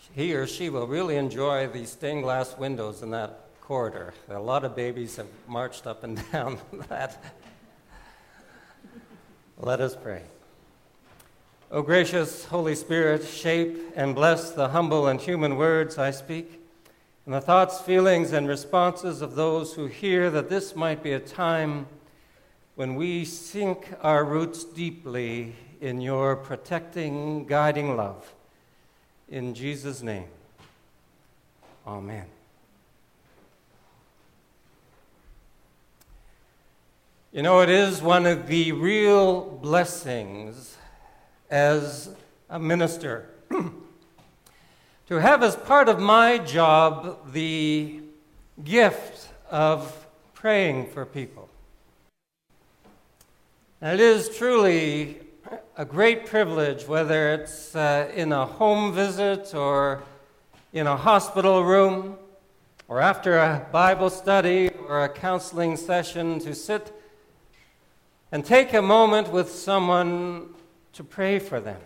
he or she will really enjoy the stained glass windows in that corridor. A lot of babies have marched up and down that. Let us pray. O gracious Holy Spirit, shape and bless the humble and human words I speak, and the thoughts, feelings, and responses of those who hear, that this might be a time when we sink our roots deeply in your protecting, guiding love. In Jesus' name, amen. You know, it is one of the real blessings as a minister to have as part of my job the gift of praying for people. And it is truly a great privilege, whether it's in a home visit or in a hospital room or after a Bible study or a counseling session, to sit and take a moment with someone to pray for them.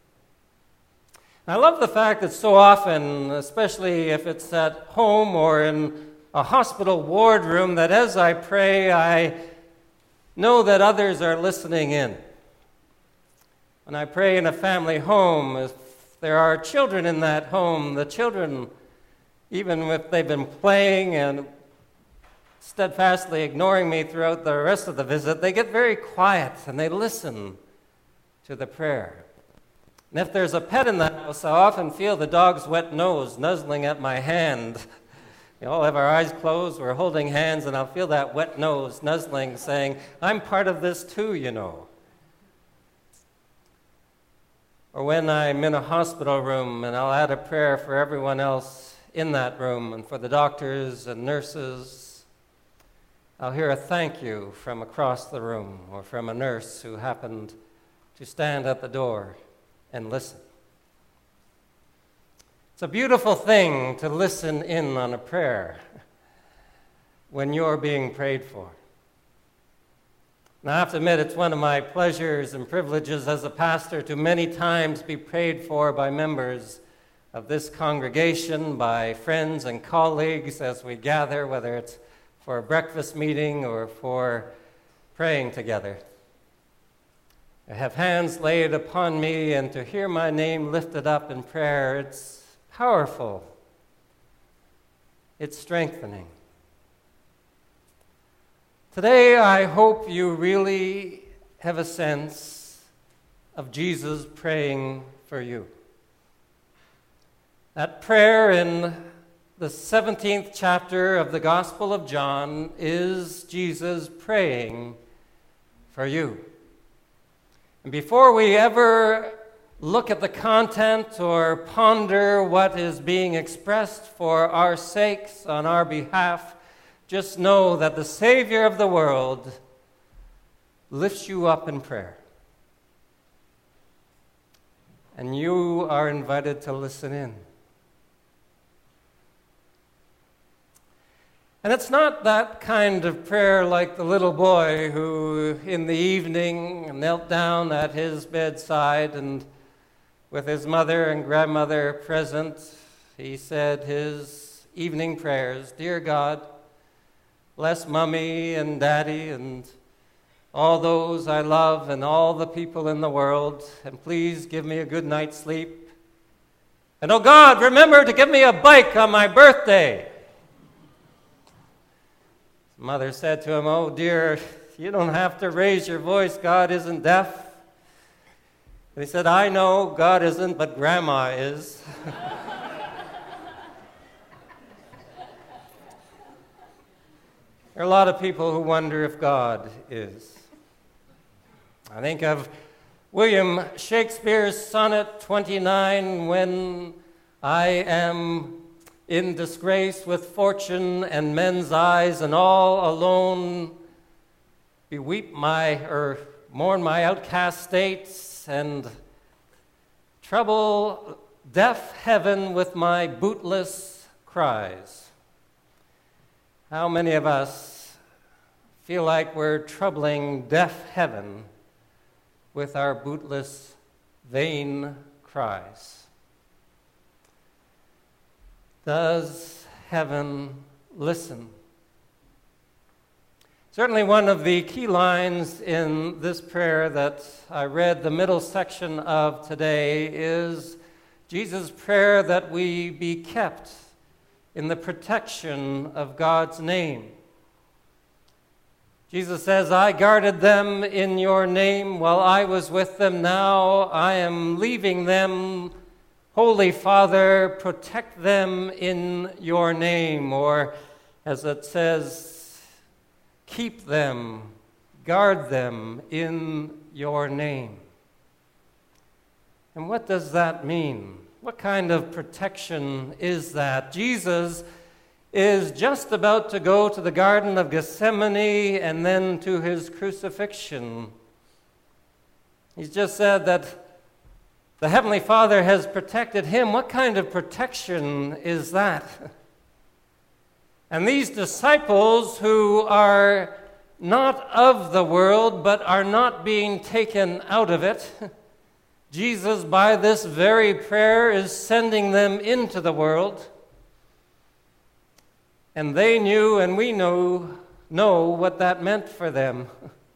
I love the fact that so often, especially if it's at home or in a hospital ward room, that as I pray, I know that others are listening in. When I pray in a family home, if there are children in that home, the children, even if they've been playing and steadfastly ignoring me throughout the rest of the visit, they get very quiet and they listen to the prayer. And if there's a pet in the house, I often feel the dog's wet nose nuzzling at my hand. We all have our eyes closed, we're holding hands, and I'll feel that wet nose nuzzling, saying, I'm part of this too, you know. Or when I'm in a hospital room and I'll add a prayer for everyone else in that room and for the doctors and nurses, I'll hear a thank you from across the room or from a nurse who happened to stand at the door and listen. It's a beautiful thing to listen in on a prayer when you're being prayed for. Now, I have to admit, it's one of my pleasures and privileges as a pastor to many times be prayed for by members of this congregation, by friends and colleagues as we gather, whether it's for a breakfast meeting or for praying together. I have hands laid upon me, and to hear my name lifted up in prayer, it's powerful. It's strengthening. Today, I hope you really have a sense of Jesus praying for you. That prayer in the 17th chapter of the Gospel of John is Jesus praying for you. And before we ever look at the content or ponder what is being expressed for our sakes on our behalf, just know that the Savior of the world lifts you up in prayer. And you are invited to listen in. And it's not that kind of prayer like the little boy who in the evening knelt down at his bedside and with his mother and grandmother present, he said his evening prayers. Dear God, bless Mommy and Daddy and all those I love and all the people in the world, and please give me a good night's sleep. And oh God, remember to give me a bike on my birthday. Mother said to him, oh dear, you don't have to raise your voice, God isn't deaf. And he said, I know God isn't, but Grandma is. There are a lot of people who wonder if God is. I think of William Shakespeare's Sonnet 29, when I am in disgrace with fortune and men's eyes, and all alone mourn my outcast states, and trouble deaf heaven with my bootless cries. How many of us feel like we're troubling deaf heaven with our bootless, vain cries? Does heaven listen? Certainly one of the key lines in this prayer that I read the middle section of today is Jesus' prayer that we be kept in the protection of God's name. Jesus says, I guarded them in your name while I was with them. Now I am leaving them. Holy Father, protect them in your name. Or as it says, keep them, guard them in your name. And what does that mean? What kind of protection is that? Jesus is just about to go to the Garden of Gethsemane and then to his crucifixion. He's just said that the Heavenly Father has protected him. What kind of protection is that? And these disciples who are not of the world but are not being taken out of it, Jesus, by this very prayer, is sending them into the world. And they knew, and we know what that meant for them.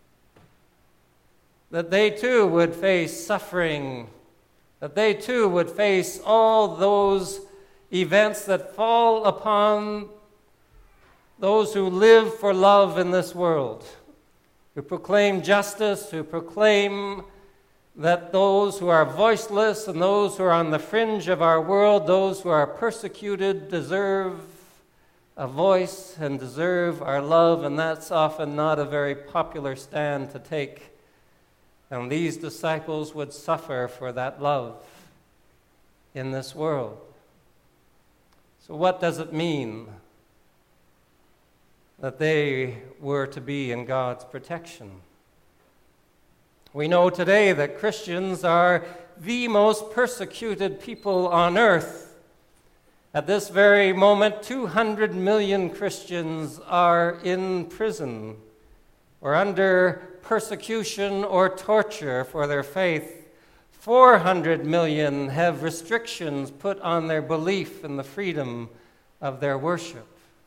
That they too would face suffering, that they too would face all those events that fall upon those who live for love in this world, who proclaim justice, who proclaim that those who are voiceless and those who are on the fringe of our world, those who are persecuted, deserve a voice and deserve our love, and that's often not a very popular stand to take. And these disciples would suffer for that love in this world. So what does it mean that they were to be in God's protection? We know today that Christians are the most persecuted people on earth. At this very moment, 200 million Christians are in prison or under persecution or torture for their faith. 400 million have restrictions put on their belief in the freedom of their worship.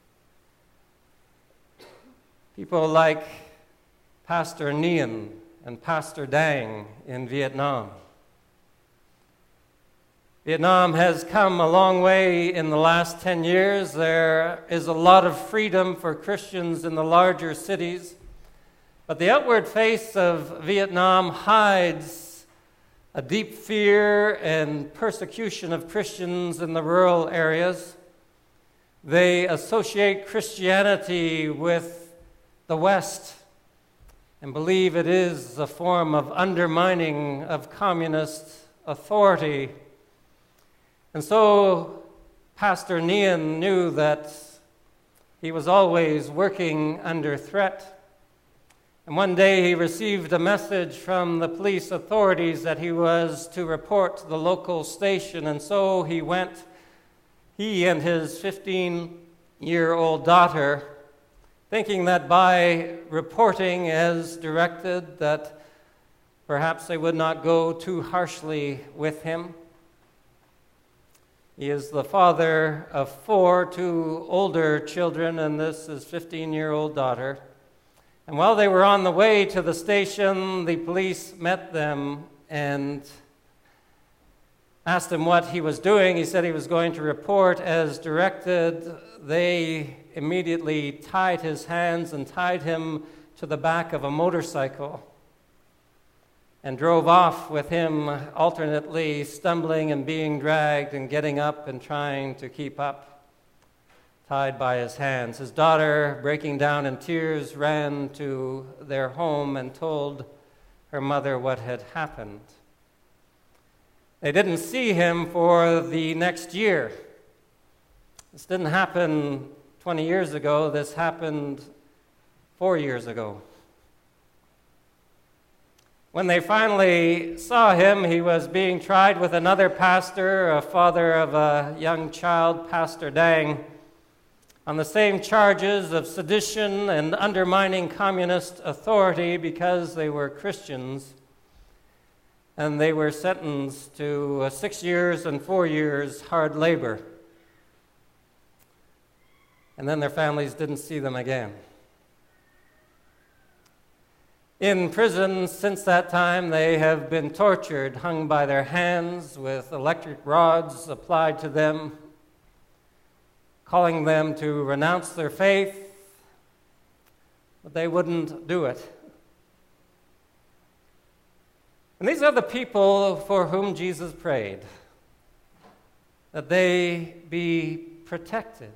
People like Pastor Nguyen and Pastor Dang in Vietnam. Vietnam has come a long way in the last 10 years. There is a lot of freedom for Christians in the larger cities. But the outward face of Vietnam hides a deep fear and persecution of Christians in the rural areas. They associate Christianity with the West and believe it is a form of undermining of communist authority. And so Pastor Nguyen knew that he was always working under threat. And one day he received a message from the police authorities that he was to report to the local station, and so he went, he and his 15-year-old daughter, thinking that by reporting as directed that perhaps they would not go too harshly with him. He is the father of 4, 2 older children, and this is 15-year-old daughter. And while they were on the way to the station, the police met them and asked him what he was doing. He said he was going to report as directed. They immediately tied his hands and tied him to the back of a motorcycle and drove off with him alternately stumbling and being dragged and getting up and trying to keep up, tied by his hands. His daughter, breaking down in tears, ran to their home and told her mother what had happened. They didn't see him for the next year. This didn't happen 20 years ago. This happened 4 years ago. When they finally saw him, he was being tried with another pastor, a father of a young child, Pastor Dang, on the same charges of sedition and undermining communist authority because they were Christians. And they were sentenced to 6 years and 4 years hard labor. and then their families didn't see them again. In prison since that time, they have been tortured, hung by their hands with electric rods applied to them, calling them to renounce their faith, but they wouldn't do it. And these are the people for whom Jesus prayed, that they be protected.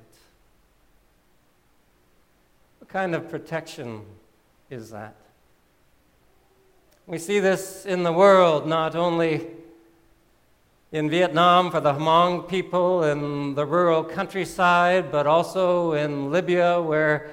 What kind of protection is that? We see this in the world, not only in Vietnam for the Hmong people in the rural countryside, but also in Libya where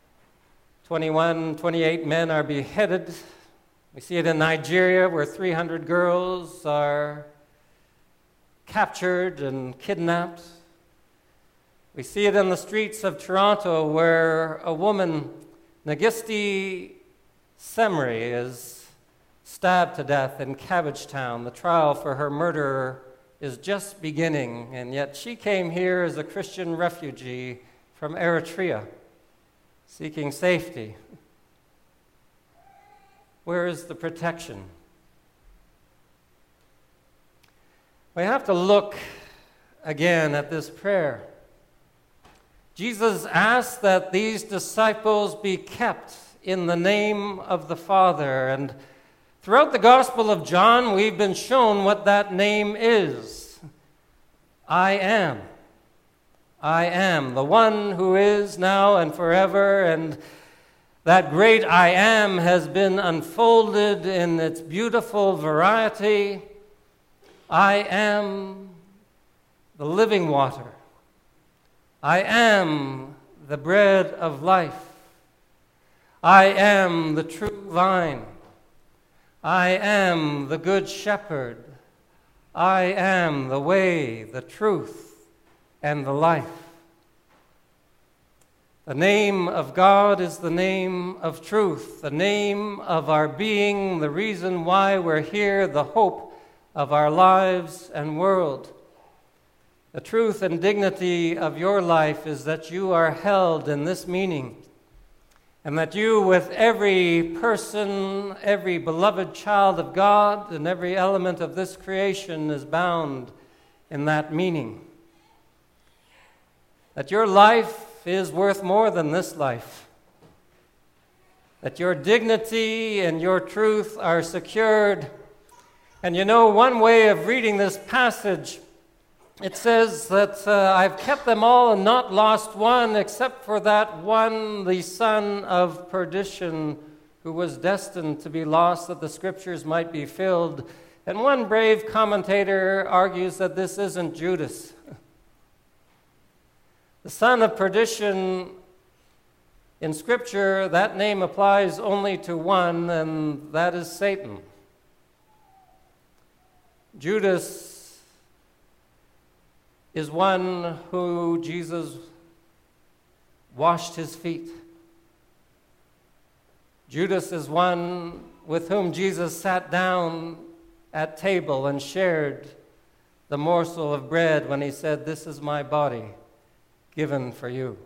28 men are beheaded. We see it in Nigeria where 300 girls are captured and kidnapped. We see it in the streets of Toronto where a woman, Nagisti Semri, is stabbed to death in Cabbagetown. The trial for her murderer is just beginning, and yet she came here as a Christian refugee from Eritrea, seeking safety. Where is the protection? We have to look again at this prayer. Jesus asked that these disciples be kept in the name of the Father, and throughout the Gospel of John, we've been shown what that name is. I am. I am, the one who is now and forever, and that great I am has been unfolded in its beautiful variety. I am the living water. I am the bread of life. I am the true vine. I am the good shepherd. I am the way, the truth, and the life. The name of God is the name of truth, the name of our being, the reason why we're here, the hope of our lives and world. The truth and dignity of your life is that you are held in this meaning, and that you, with every person, every beloved child of God, and every element of this creation is bound in that meaning. That your life is worth more than this life. That your dignity and your truth are secured. And you know, one way of reading this passage, it says that I've kept them all and not lost one, except for that one, the son of perdition, who was destined to be lost, that the scriptures might be filled. And one brave commentator argues that this isn't Judas. The son of perdition, in Scripture, that name applies only to one, and that is Satan. Judas is one who Jesus washed his feet. Judas is one with whom Jesus sat down at table and shared the morsel of bread when he said, "This is my body given for you."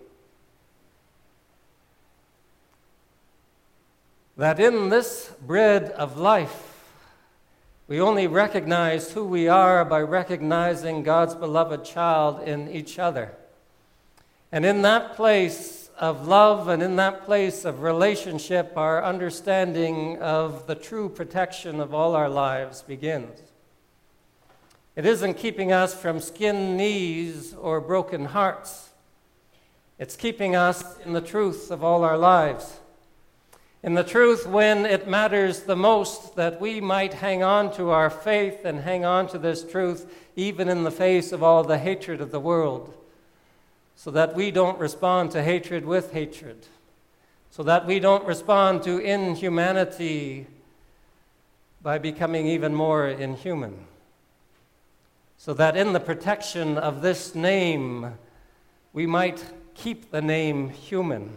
That in this bread of life, we only recognize who we are by recognizing God's beloved child in each other. And in that place of love and in that place of relationship, our understanding of the true protection of all our lives begins. It isn't keeping us from skinned knees or broken hearts. It's keeping us in the truth of all our lives. In the truth when it matters the most, that we might hang on to our faith and hang on to this truth even in the face of all the hatred of the world, so that we don't respond to hatred with hatred, so that we don't respond to inhumanity by becoming even more inhuman, so that in the protection of this name we might keep the name human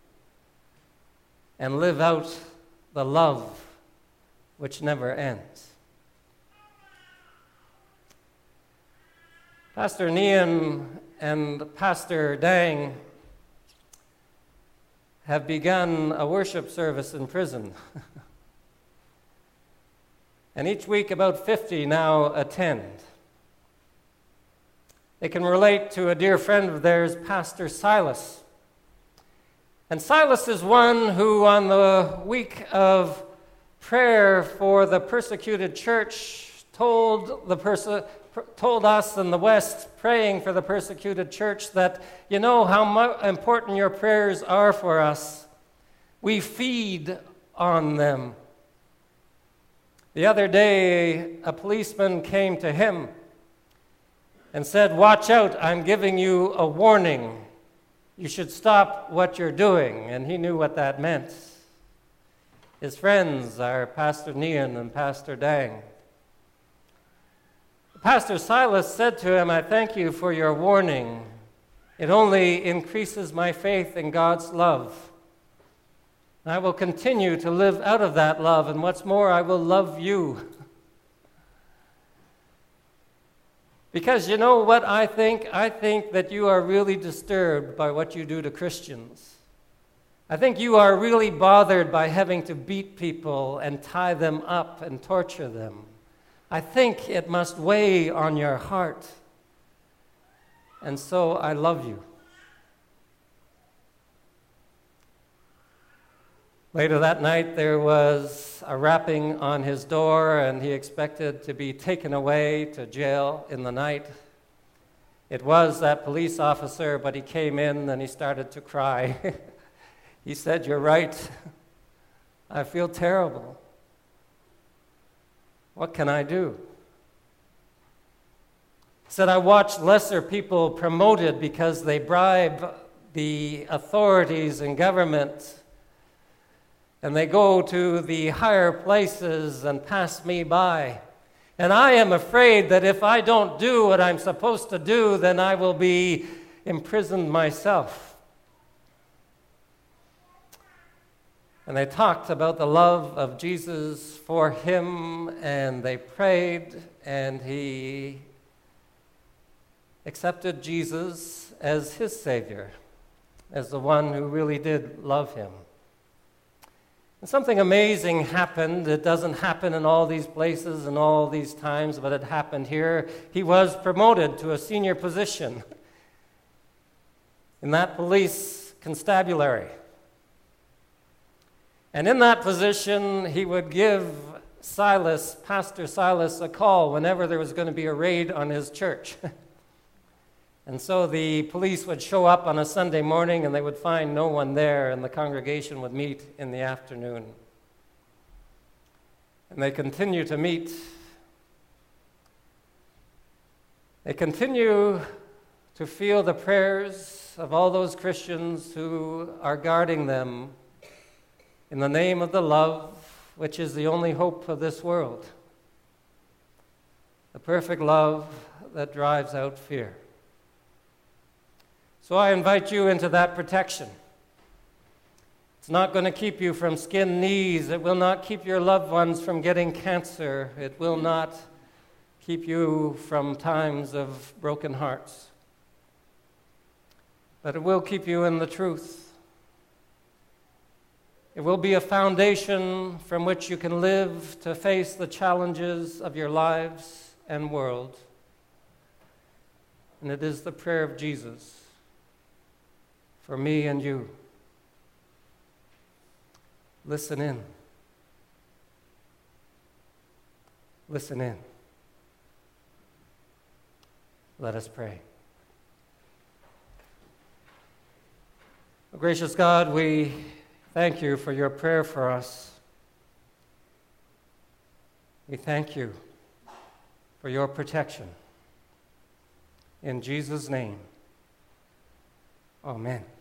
and live out the love which never ends. Pastor Nian and Pastor Dang have begun a worship service in prison. And each week about 50 now attend. They can relate to a dear friend of theirs, Pastor Silas. And Silas is one who, on the week of prayer for the persecuted church, told us in the West, praying for the persecuted church, that you know how important your prayers are for us. We feed on them. The other day, a policeman came to him and said, "Watch out, I'm giving you a warning. You should stop what you're doing." And he knew what that meant. His friends are Pastor Nian and Pastor Dang. Pastor Silas said to him, "I thank you for your warning. It only increases my faith in God's love. I will continue to live out of that love, and what's more, I will love you." Because you know what I think? I think that you are really disturbed by what you do to Christians. I think you are really bothered by having to beat people and tie them up and torture them. I think it must weigh on your heart. And so I love you. Later that night, there was a rapping on his door, and he expected to be taken away to jail in the night. It was that police officer, but he came in and he started to cry. He said, "You're right. I feel terrible. What can I do?" He said, "I watch lesser people promoted because they bribe the authorities and government, and they go to the higher places and pass me by. And I am afraid that if I don't do what I'm supposed to do, then I will be imprisoned myself." And they talked about the love of Jesus for him, and they prayed, and he accepted Jesus as his Savior, as the one who really did love him. And something amazing happened. It doesn't happen in all these places and all these times, but it happened here. He was promoted to a senior position in that police constabulary. And in that position, he would give Pastor Silas, a call whenever there was going to be a raid on his church. And so the police would show up on a Sunday morning, and they would find no one there, and the congregation would meet in the afternoon. And they continue to meet. They continue to feel the prayers of all those Christians who are guarding them in the name of the love which is the only hope of this world, the perfect love that drives out fear. So I invite you into that protection. It's not going to keep you from skinned knees. It will not keep your loved ones from getting cancer. It will not keep you from times of broken hearts. But it will keep you in the truth. It will be a foundation from which you can live to face the challenges of your lives and world. And it is the prayer of Jesus for me and you. Listen in. Listen in. Let us pray. Oh, gracious God, we thank you for your prayer for us. We thank you for your protection. In Jesus' name, amen.